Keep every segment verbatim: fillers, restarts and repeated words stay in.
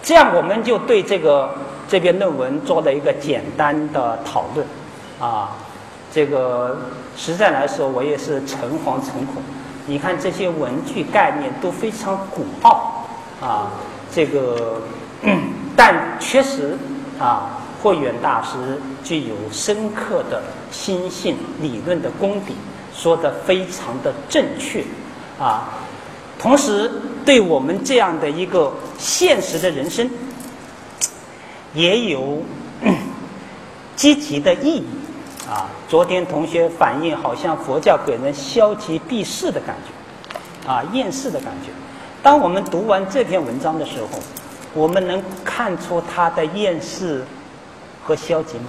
这样我们就对这个这篇论文做了一个简单的讨论啊。这个实在来说，我也是诚惶诚恐。你看这些文句概念都非常古奥啊，这个，但确实啊，慧远大师具有深刻的心性理论的功底，说得非常的正确啊。同时，对我们这样的一个现实的人生，也有积极的意义。啊，昨天同学反映，好像佛教给人消极避世的感觉，啊，厌世的感觉。当我们读完这篇文章的时候，我们能看出他的厌世和消极吗？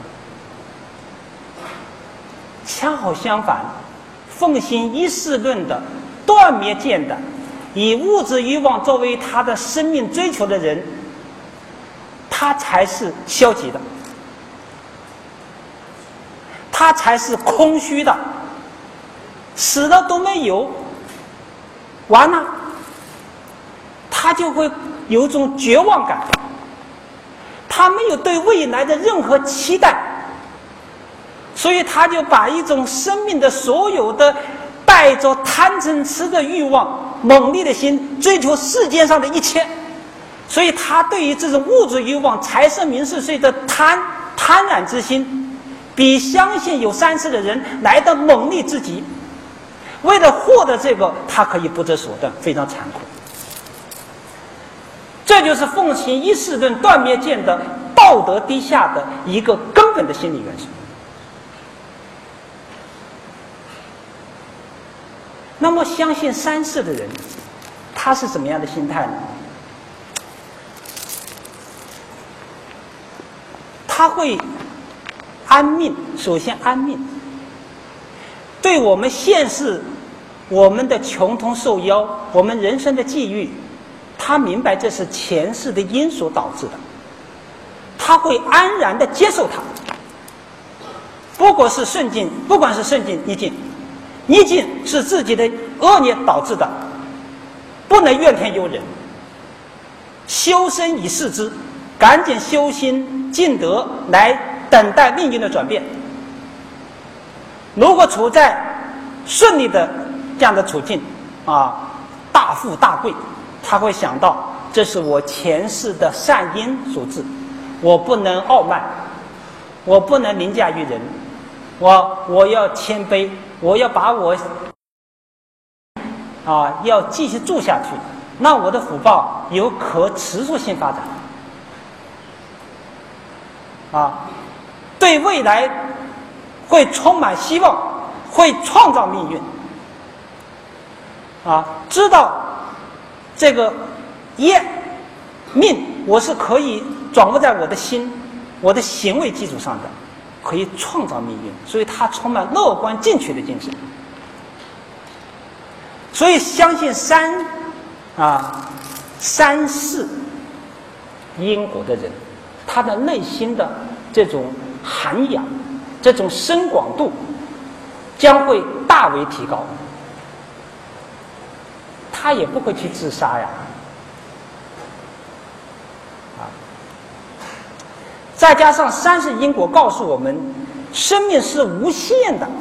恰好相反，奉行一世论的、断灭见的、以物质欲望作为他的生命追求的人，他才是消极的。他才是空虚的，死了都没有，完了，他就会有种绝望感，他没有对未来的任何期待，所以他就把一种生命的所有的带着贪嗔痴的欲望、猛烈的心追求世间上的一切，所以他对于这种物质欲望、财色名食睡的贪贪婪之心，比相信有三世的人来的猛烈之极。为了获得这个，他可以不择手段，非常残酷。这就是奉行一世论断灭见的道德低下的一个根本的心理元素。那么相信三世的人，他是什么样的心态呢？他会安命，首先安命，对我们现世我们的穷通受邀，我们人生的际遇，他明白这是前世的因所导致的，他会安然的接受它。不管是顺境，不管是顺境逆境，逆境是自己的恶孽导致的，不能怨天尤人，修身以事之，赶紧修心尽德来等待命运的转变。如果处在顺利的这样的处境啊，大富大贵，他会想到这是我前世的善因所致，我不能傲慢，我不能凌驾于人，我我要谦卑，我要把我啊要继续住下去，那我的福报有可持续性发展啊。对未来会充满希望，会创造命运啊！知道这个业命我是可以掌握在我的心、我的行为基础上的，可以创造命运，所以他充满乐观进取的精神。所以相信三啊三世因果的人，他的内心的这种涵养，这种深广度将会大为提高，他也不会去自杀呀。啊，再加上三世因果告诉我们，生命是无限的，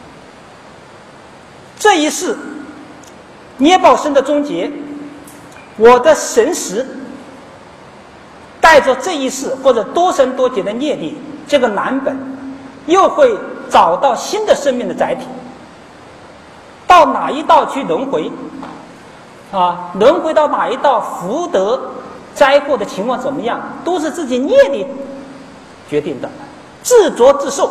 这一世捏报身的终结，我的神识带着这一世或者多生多劫的业力，这个蓝本又会找到新的生命的载体，到哪一道去轮回啊？轮回到哪一道，福德灾祸的情况怎么样，都是自己业力决定的，自作自受。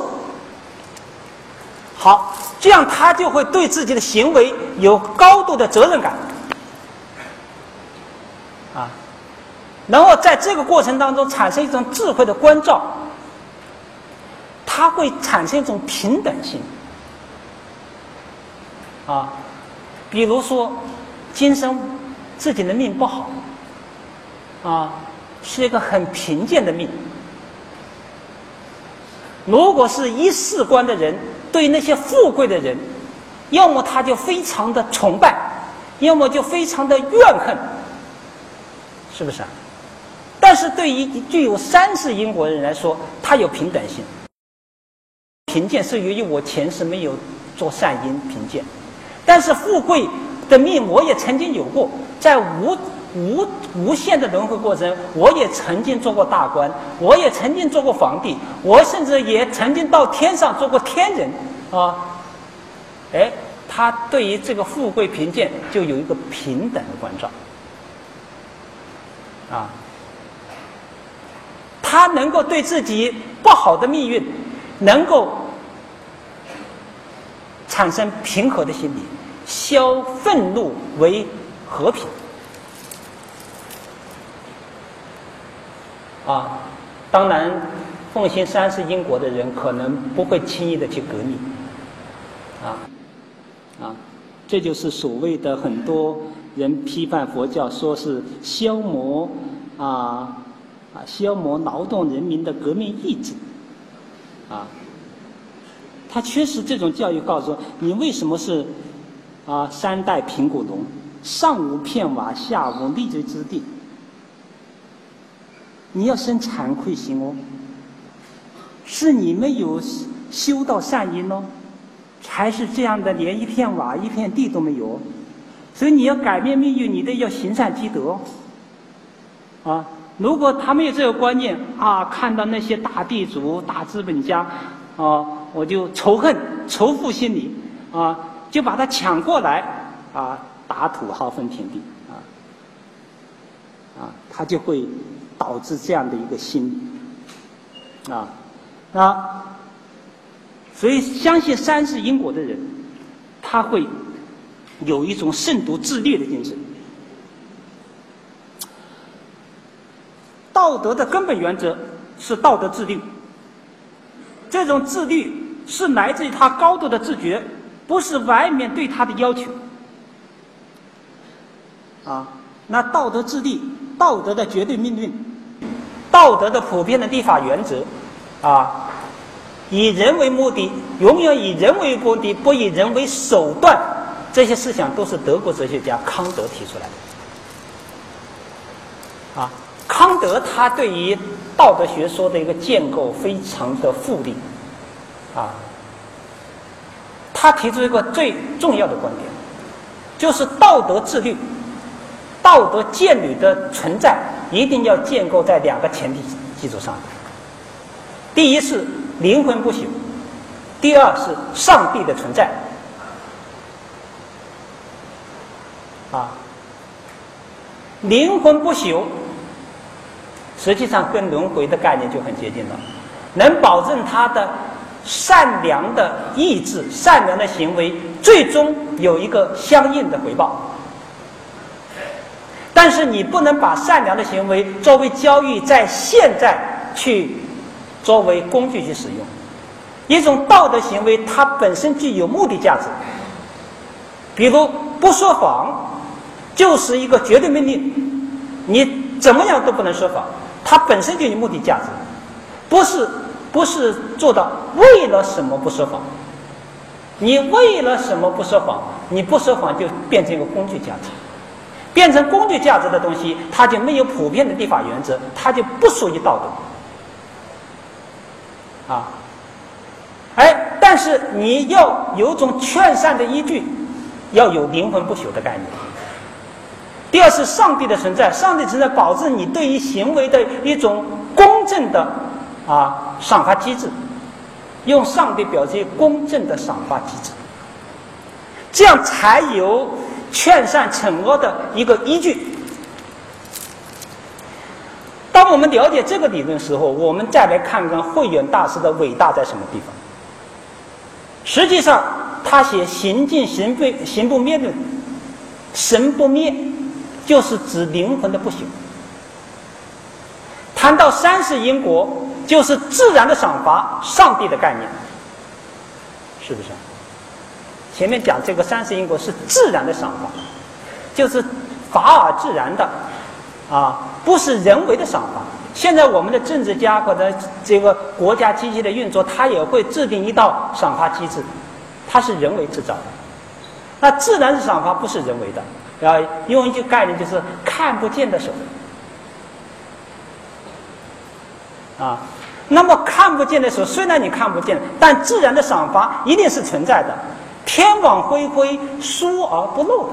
好，这样他就会对自己的行为有高度的责任感啊，然后在这个过程当中产生一种智慧的关照，它会产生一种平等性啊。比如说今生自己的命不好啊，是一个很贫贱的命，如果是一世观的人，对那些富贵的人，要么他就非常的崇拜，要么就非常的怨恨，是不是啊？但是对于具有三世因果的人来说，他有平等性。贫贱是由于我前世没有做善因贫贱，但是富贵的命我也曾经有过，在无无无限的轮回过程，我也曾经做过大官，我也曾经做过皇帝，我甚至也曾经到天上做过天人啊！哎，他对于这个富贵贫贱就有一个平等的关照啊，他能够对自己不好的命运能够产生平和的心理，消愤怒为和平啊。当然奉行三世因果的人可能不会轻易的去革命啊啊，这就是所谓的很多人批判佛教说是消磨啊啊消磨劳动人民的革命意志啊。他缺失这种教育，告诉说你为什么是啊三代平古龙，上无片瓦，下无立锥之地？你要生惭愧心哦，是你没有修到善因哦，才是这样的，连一片瓦、一片地都没有。所以你要改变命运，你得要行善积德哦。啊，如果他没有这个观念啊，看到那些大地主、大资本家啊，我就仇恨、仇富心理啊，就把他抢过来啊，打土豪分田地啊啊，他就会导致这样的一个心理啊啊，所以相信三世因果的人，他会有一种慎独自律的精神。道德的根本原则是道德自律，这种自律是来自于他高度的自觉，不是外面对他的要求啊。那道德自律，道德的绝对命令，道德的普遍的立法原则啊，以人为目的，永远以人为目的，不以人为手段，这些思想都是德国哲学家康德提出来的啊。康德他对于道德学说的一个建构非常的富丽啊，他提出一个最重要的观点，就是道德自律、道德建律的存在一定要建构在两个前提基础上。第一是灵魂不朽，第二是上帝的存在啊。灵魂不朽实际上跟轮回的概念就很接近了，能保证他的善良的意志、善良的行为最终有一个相应的回报。但是你不能把善良的行为作为交易，在现在去作为工具去使用。一种道德行为它本身具有目的价值，比如不说谎就是一个绝对命令，你怎么样都不能说谎，它本身就有目的价值，不是不是做到为了什么不说谎。你为了什么不说谎，你不说谎就变成一个工具价值，变成工具价值的东西，它就没有普遍的立法原则，它就不属于道德啊。哎，但是你要有种劝善的依据，要有灵魂不朽的概念。第二是上帝的存在，上帝存在保证你对于行为的一种公正的啊赏罚机制，用上帝表示公正的赏罚机制，这样才有劝善惩恶的一个依据。当我们了解这个理论时候，我们再来看看慧远大师的伟大在什么地方。实际上他写行尽行不行不灭论，神不灭就是指灵魂的不朽。谈到三世因果，就是自然的赏罚，上帝的概念，是不是？前面讲这个三世因果是自然的赏罚，就是法而自然的啊，不是人为的赏罚。现在我们的政治家或者这个国家机器的运作，它也会制定一道赏罚机制，它是人为制造的。那自然的赏罚不是人为的，啊，用一句概念就是看不见的手。 啊。那么看不见的时候，虽然你看不见，但自然的赏罚一定是存在的，天网恢恢，疏而不漏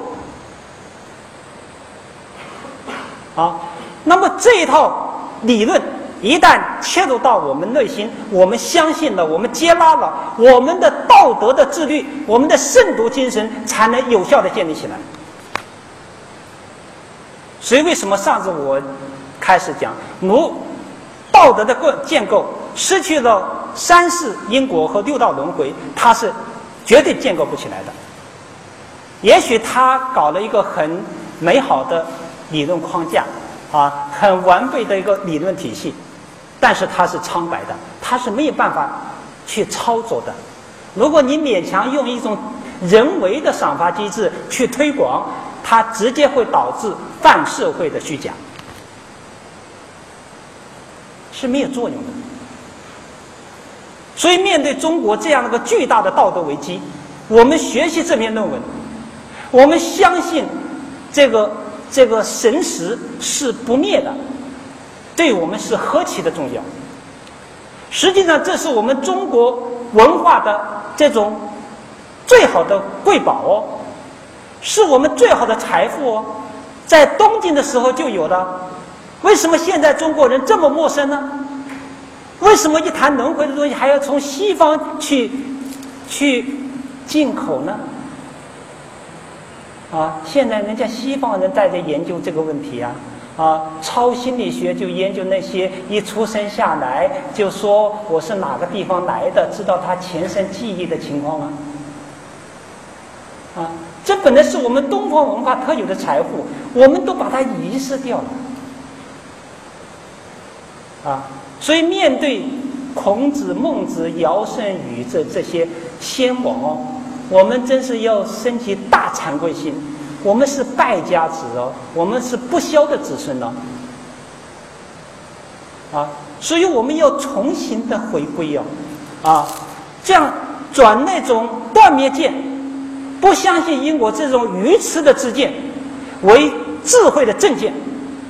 的。啊，那么这一套理论一旦切入到我们内心，我们相信了，我们接纳了，我们的道德的自律，我们的慎独精神才能有效的建立起来。所以为什么上次我开始讲，如道德的建构失去了三世因果和六道轮回，它是绝对建构不起来的。也许他搞了一个很美好的理论框架啊，很完备的一个理论体系，但是它是苍白的，它是没有办法去操作的。如果你勉强用一种人为的赏罚机制去推广，它直接会导致泛社会的虚假，是没有作用的。所以面对中国这样一个巨大的道德危机，我们学习这篇论文，我们相信这个这个神识是不灭的，对我们是何其的重要。实际上这是我们中国文化的这种最好的瑰宝哦，是我们最好的财富哦，在东晋的时候就有了，为什么现在中国人这么陌生呢？为什么一谈轮回的东西还要从西方去去进口呢？啊，现在人家西方人在这研究这个问题啊，啊，超心理学就研究那些一出生下来就说我是哪个地方来的，知道他前生记忆的情况啊，啊，这本来是我们东方文化特有的财富，我们都把它遗失掉了，啊。所以面对孔子、孟子、尧舜禹这这些先王哦，我们真是要升起大惭愧心。我们是败家子哦，我们是不肖的子孙哦，啊，所以我们要重新的回归哦，啊，这样转那种断灭见、不相信因果这种愚痴的知见，为智慧的正见。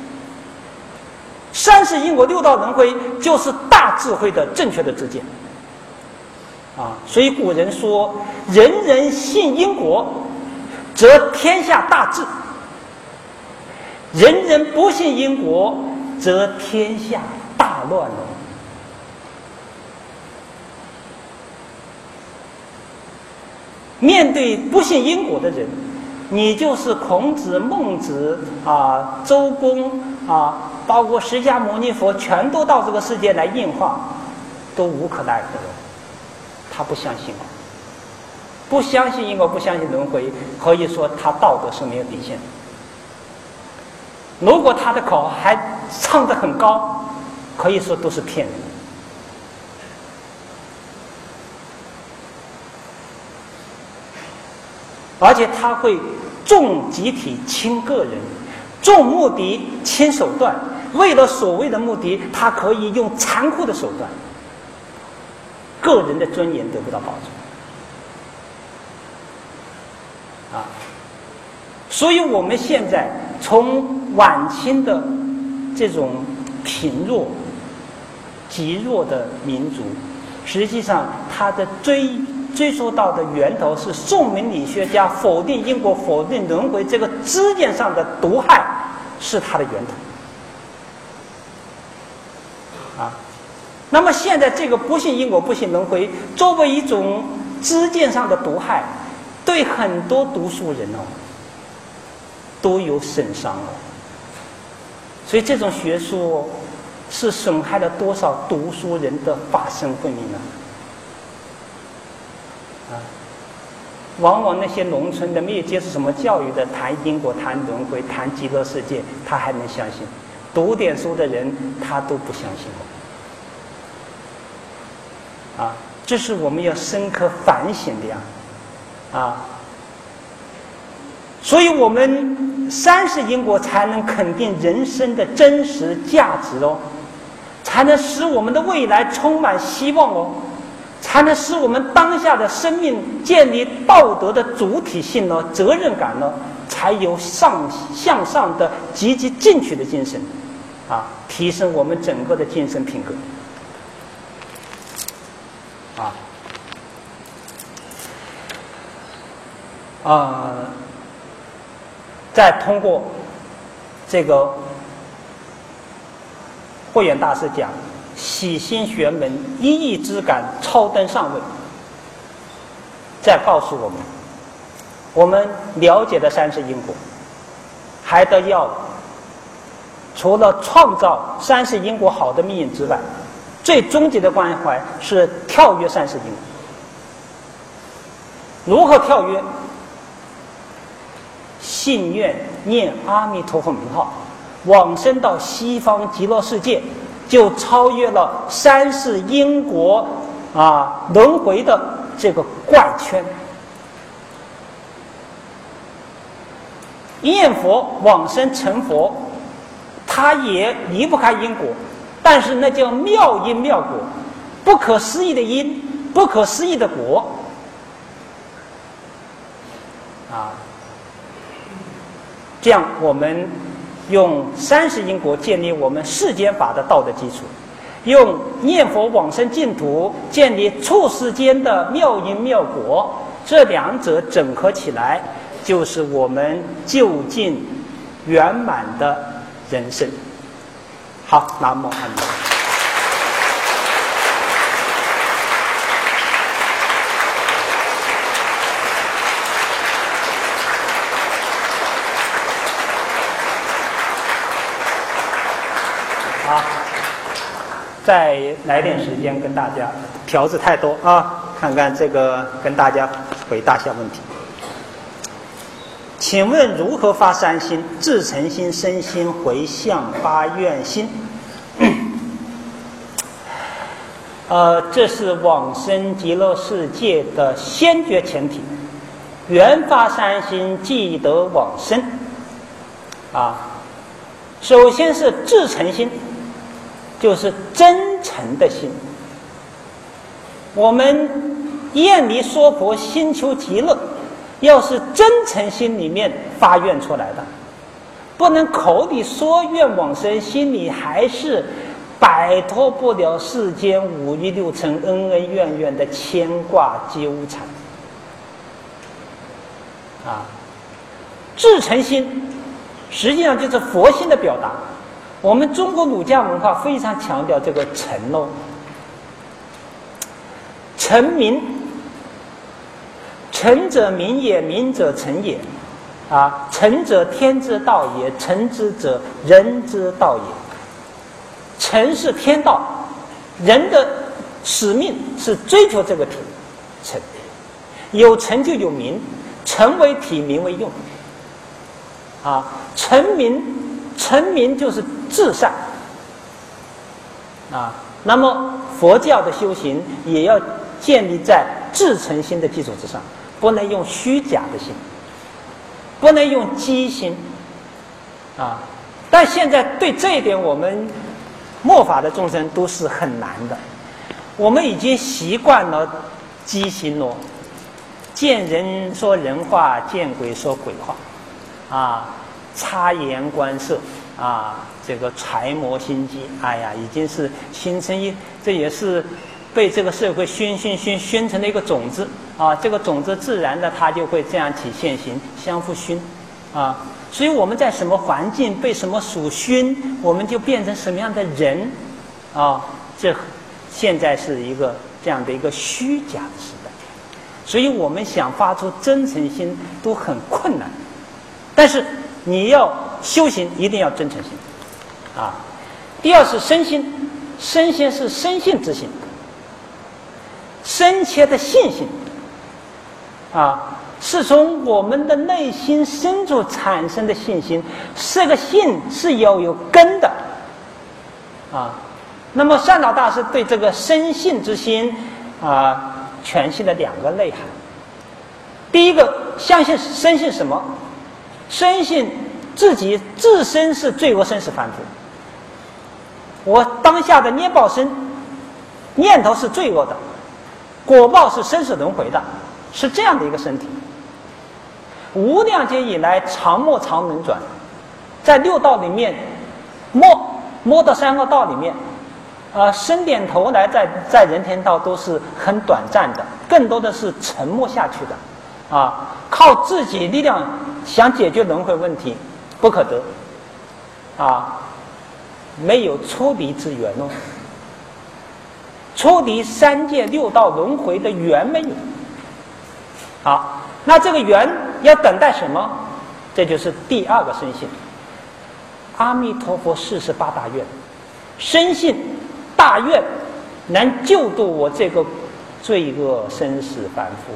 三世因果六道轮回就是大智慧的正确的知见啊，所以古人说人人信因果则天下大治，人人不信因果则天下大乱了。面对不信因果的人，你就是孔子、孟子啊、周公啊，包括释迦牟尼佛，全都到这个世界来应化，都无可奈何。他不相信我，不相信因果，不相信轮回，可以说他道德是没有底线的。如果他的口还唱得很高，可以说都是骗人的。而且他会重集体轻个人，重目的轻手段，为了所谓的目的，他可以用残酷的手段，个人的尊严得不到保障啊！所以我们现在从晚清的这种贫弱、极弱的民族，实际上他的追追溯到的源头是宋明理学家否定因果、否定轮回这个知见上的毒害，是它的源头啊。那么现在这个不信因果、不信轮回，作为一种知见上的毒害，对很多读书人哦都有损伤哦。所以这种学说是损害了多少读书人的法身慧命呢？啊，往往那些农村的没有接受什么教育的，谈因果、谈轮回、谈极乐世界，他还能相信；读点书的人，他都不相信我。啊，这是我们要深刻反省的呀！啊，所以我们三世因果才能肯定人生的真实价值哦，才能使我们的未来充满希望哦，才能使我们当下的生命建立道德的主体性呢、责任感呢，才有上向上的积极进取的精神，啊，提升我们整个的精神品格。 啊，呃，再通过这个慧远大师讲喜心玄门一意之感超登上位，再告诉我们，我们了解的三世因果，还得要除了创造三世因果好的命运之外，最终极的关怀是跳跃三世因果。如何跳跃？信愿念阿弥陀佛名号，往生到西方极乐世界，就超越了三世因果啊轮回的这个怪圈。念佛往生成佛，他也离不开因果，但是那叫妙因妙果，不可思议的因，不可思议的果啊。这样我们用三世因果建立我们世间法的道德基础，用念佛往生净土建立处世间的妙因妙果，这两者整合起来，就是我们究竟圆满的人生。好，南无阿弥陀佛。好，再来点时间跟大家，条子太多啊，看看这个跟大家回答一下问题。请问如何发三心？至诚心、身心、回向、发愿心。呃，这是往生极乐世界的先决前提。缘发三心，即得往生。啊，首先是至诚心，就是真诚的心。我们厌离娑婆，心求极乐。要是真诚心里面发愿出来的，不能口里说愿往生，心里还是摆脱不了世间五欲六尘恩恩怨怨的牵挂纠缠啊。至诚心实际上就是佛心的表达。我们中国儒家文化非常强调这个诚哦，诚明。诚者明也，明者诚也，啊，诚者天之道也，诚之者人之道也。诚是天道，人的使命是追求这个体诚，有诚就有名，诚为体，名为用。啊，诚明，诚明就是至善。啊，那么佛教的修行也要建立在至诚心的基础之上。不能用虚假的心，不能用机心啊！但现在对这一点，我们末法的众生都是很难的。我们已经习惯了机心了，见人说人话，见鬼说鬼话，啊，察言观色啊，这个揣摩心机，哎呀，已经是形成一，这也是被这个社会熏熏熏熏成了一个种子啊，这个种子自然的它就会这样体现形，相互熏啊。所以我们在什么环境被什么属熏，我们就变成什么样的人啊。这现在是一个这样的一个虚假的时代，所以我们想发出真诚心都很困难。但是你要修行，一定要真诚心啊。第二是身心，身心是深信之心。深切的信心啊，是从我们的内心深处产生的信心，这个信是要有根的啊。那么善导大师对这个深信之心啊诠释了两个内涵。第一个，相信深信什么？深信自己自身是罪恶生死凡夫，我当下的捏报身念头是罪恶的，果报是生死轮回的，是这样的一个身体。无量劫以来，常摸常轮转，在六道里面摸摸到三个道里面， 呃，伸点头来在在人天道都是很短暂的，更多的是沉没下去的，啊，靠自己力量想解决轮回问题，不可得，啊，没有出离之缘哦，出离三界六道轮回的缘没有。好，那这个缘要等待什么？这就是第二个深信。阿弥陀佛四十八大愿，深信大愿能救度我这个罪恶生死凡夫，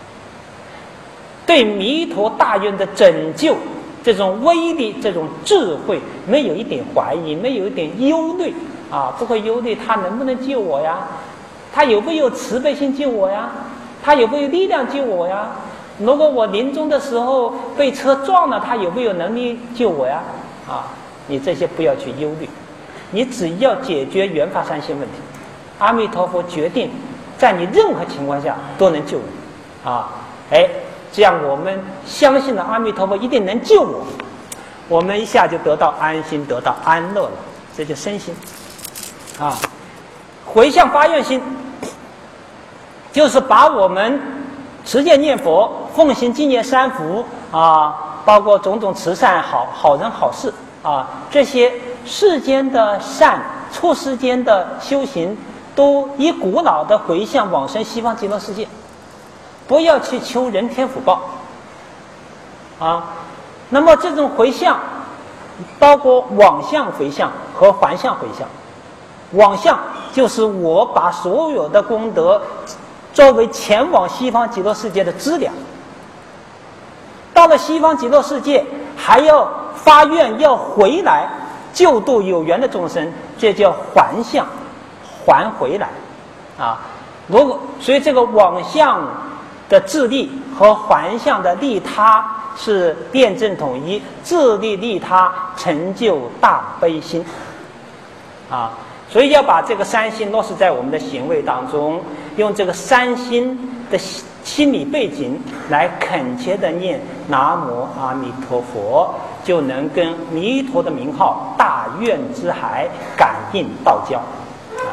对弥陀大愿的拯救这种威力、这种智慧，没有一点怀疑，没有一点忧虑啊，不会忧虑他能不能救我呀？他有没有慈悲心救我呀？他有没有力量救我呀？如果我临终的时候被车撞了，他有没有能力救我呀？啊，你这些不要去忧虑，你只要解决缘法三性问题，阿弥陀佛决定在你任何情况下都能救你啊！哎，这样我们相信了阿弥陀佛一定能救我，我们一下就得到安心，得到安乐了，这就身心啊。回向发愿心，就是把我们持戒念佛、奉行净业三福啊，包括种种慈善、好好人好事啊，这些世间的善、处世间的修行，都以古老的回向往生西方极乐世界，不要去求人天福报啊。那么这种回向，包括往向回向和还向回向。往向就是我把所有的功德作为前往西方极乐世界的资粮，到了西方极乐世界还要发愿要回来救度有缘的众生，这叫还向，还回来啊。如果所以这个往向的自利和还向的利他是辩证统一，自利利他成就大悲心啊。所以要把这个三心落实在我们的行为当中，用这个三心的心理背景来恳切的念南无阿弥陀佛，就能跟弥陀的名号大愿之海感应道交啊。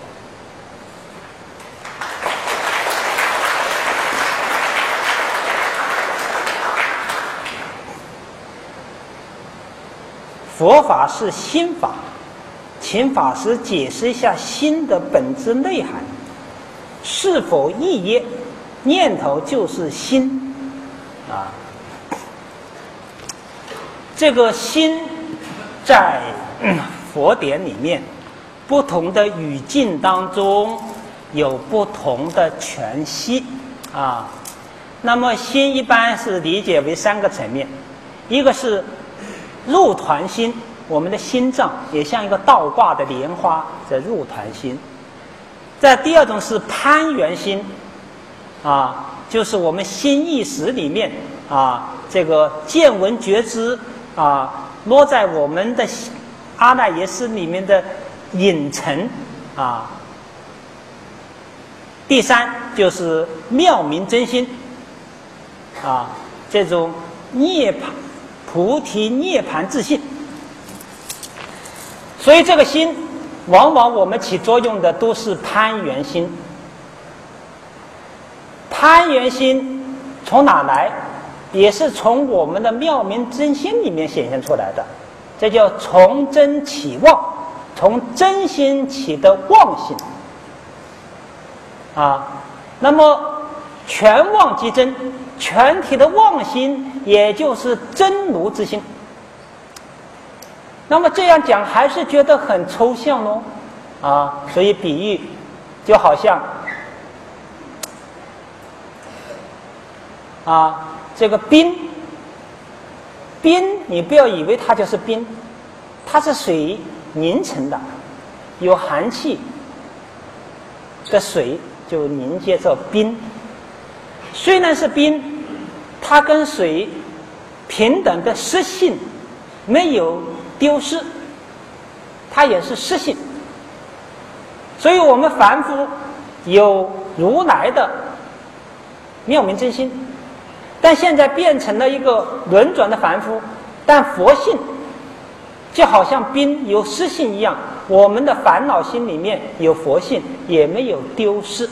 佛法是心法，请法师解释一下心的本质内涵，是否意耶？念头就是心啊。这个心在、嗯、佛典里面不同的语境当中有不同的诠释啊。那么心一般是理解为三个层面，一个是入团心，我们的心脏也像一个倒挂的莲花在入团心。再第二种是攀缘心啊，就是我们心意识里面啊，这个见闻觉知啊，落在我们的阿赖耶识里面的隐尘啊。第三就是妙明真心啊，这种涅槃菩提涅槃自信。所以这个心往往我们起作用的都是攀缘心。攀缘心从哪来？也是从我们的妙明真心里面显现出来的，这叫从真起妄，从真心起的妄心啊。那么全妄即真，全体的妄心也就是真如之心。那么这样讲还是觉得很抽象咯啊，所以比喻就好像啊，这个冰，冰你不要以为它就是冰，它是水凝成的，有寒气的水就凝结成冰。虽然是冰，它跟水平等的湿性没有丢失，它也是湿性。所以我们凡夫有如来的妙明真心，但现在变成了一个轮转的凡夫，但佛性就好像冰有湿性一样， 我们的烦恼心里面有佛性，也没有丢失。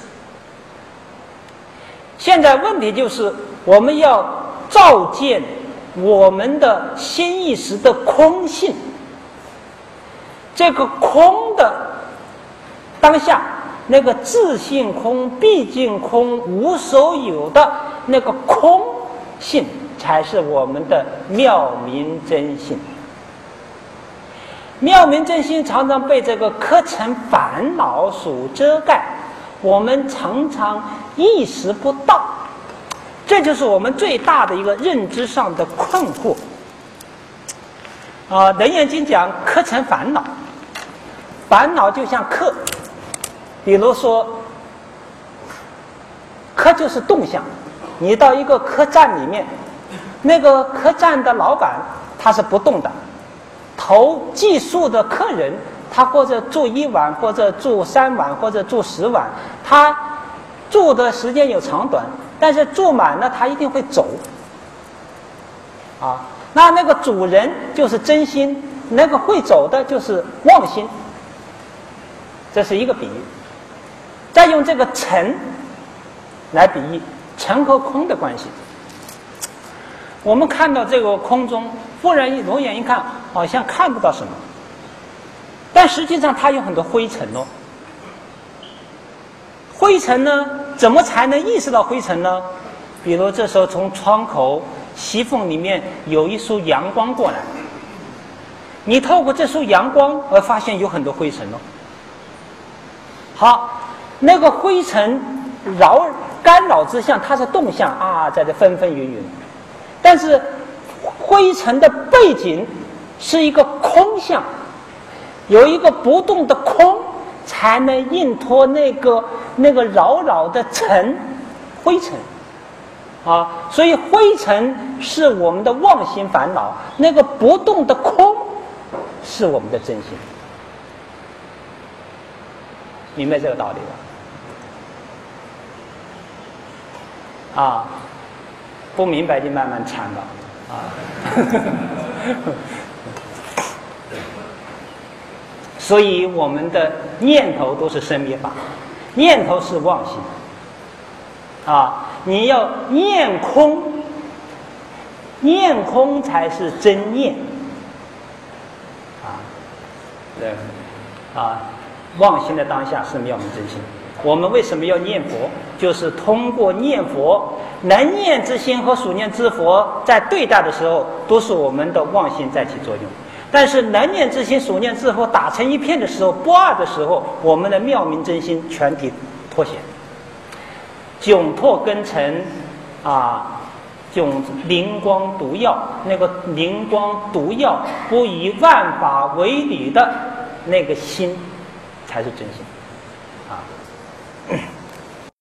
现在问题就是我们要照见我们的心意识的空性，这个空的当下，那个自性空、毕竟空、无所有的那个空性，才是我们的妙明真心。妙明真心常常被这个客尘烦恼所遮盖，我们常常意识不到，这就是我们最大的一个认知上的困惑。啊，《楞严经》讲客尘烦恼，烦恼就像客，比如说客就是动向，你到一个客栈里面，那个客栈的老板他是不动的，投寄宿的客人，他或者住一晚，或者住三晚，或者住十晚，他住的时间有长短，但是住满了他一定会走。啊，那那个主人就是真心，那个会走的就是妄心，这是一个比喻。再用这个尘来比喻尘和空的关系。我们看到这个空中，忽然一裸眼一看，好像看不到什么，但实际上它有很多灰尘哦。灰尘呢，怎么才能意识到灰尘呢？比如这时候从窗口隙缝里面有一束阳光过来，你透过这束阳光而发现有很多灰尘哦。好，那个灰尘扰干扰之相，它是动向啊，在这纷纷云云。但是灰尘的背景是一个空相，有一个不动的空，才能映托那个那个扰扰的尘灰尘啊。所以灰尘是我们的妄心烦恼，那个不动的空是我们的真心。明白这个道理吧？啊，不明白就慢慢参吧。啊，所以我们的念头都是生灭法，念头是妄心。啊，你要念空，念空才是真念。啊，对，啊。妄心的当下是妙明真心。我们为什么要念佛？就是通过念佛，能念之心和属念之佛在对待的时候，都是我们的妄心在起作用。但是能念之心、属念之佛打成一片的时候，不二的时候，我们的妙明真心全体脱显，窘脱根尘啊，窘灵光毒药，那个灵光毒药不以万法为侣的那个心，才是真心啊。